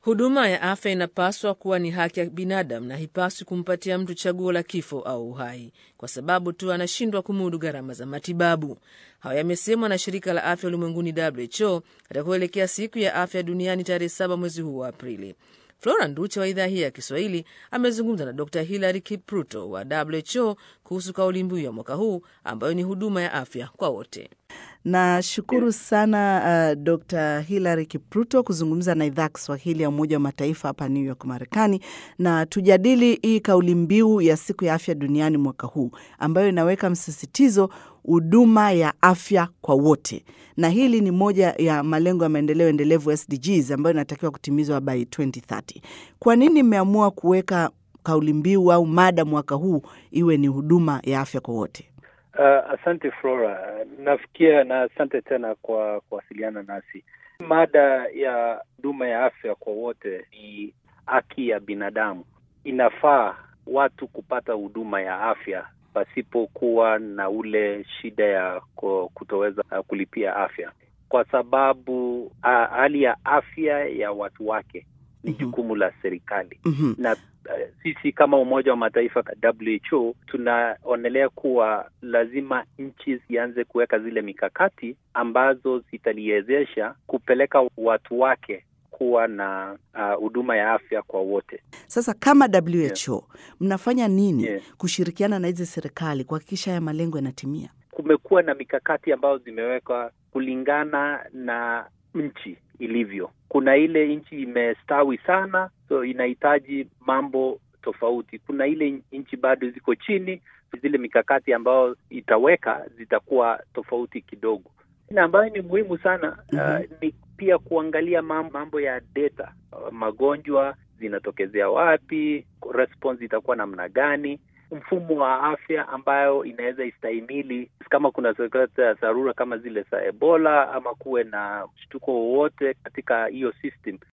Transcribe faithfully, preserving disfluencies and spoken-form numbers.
Huduma ya afya inapaswa kuwa ni haki ya binadamu na hipaswi kumpatia mtu chaguo la kifo au uhai kwa sababu tu anashindwa kumudu gharama za matibabu. Hayo yamesemwa na shirika la afya ulimwenguni W H O katika kuelekea siku ya afya duniani tarehe saba mwezi huu wa Aprili. Flora Nducha wa idhaa hii ya Kiswahili amezungumza na Dokta Hilary Kipruto wa W H O kuhusu kauli mbiu ya mwaka huu ambayo ni huduma ya afya kwa wote. Na shukuru sana uh, Dokta Hilary Kipruto kuzungumza na idhaa Kiswahili ya Umoja wa Mataifa hapa New York, Marekani, na tujadili hii kauli mbiu ya siku ya afya duniani mwaka huu ambayo inaweka msisitizo huduma ya afya kwa wote. Na hili ni moja ya malengo ya maendeleo endelevu S D Gs ambayo inatakiwa kutimizwa by twenty thirty. Kwa nini mmeamua kuweka kauli mbiu au mada mwaka huu iwe ni huduma ya afya kwa wote? Uh, asante Flora. Nafikia na asante tena kwa kuwasiliana nasi. Mada ya huduma ya afya kwa wote ni haki ya binadamu. Inafaa watu kupata huduma ya afya pasipokuwa na ule shida ya kutoweza kulipia afya, kwa sababu hali ya afya ya watu wake ni jukumu la serikali. Mm-hmm. Na uh, sisi kama Umoja wa Mataifa W H O tunaonelea kuwa lazima nchi zianze kuweka zile mikakati ambazo zitaliwezesha kupeleka watu wake kuwa na huduma uh, ya afya kwa wote. Sasa kama W H O, yeah, mnafanya nini yeah, kushirikiana na hizi serikali kuhakikisha ya malengo yanatimia? Kumekuwa na mikakati ambayo zimewekwa kulingana na nchi ilivyo. Kuna ile nchi imestawi sana, so inahitaji mambo tofauti. Kuna ile nchi bado ziko chini, zile mikakati ambayo itaweka zitakuwa tofauti kidogo. Na ambayo ni muhimu sana, mm-hmm, uh, ni pia kuangalia mambo ya data. Uh, magonjwa zinatokezea wapi, response itakuwa namna gani, mfumo wa afya ambayo inaweza istahimili kama kuna dharura kama zile za Ebola ama kuwe na mshtuko wowote katika hiyo system.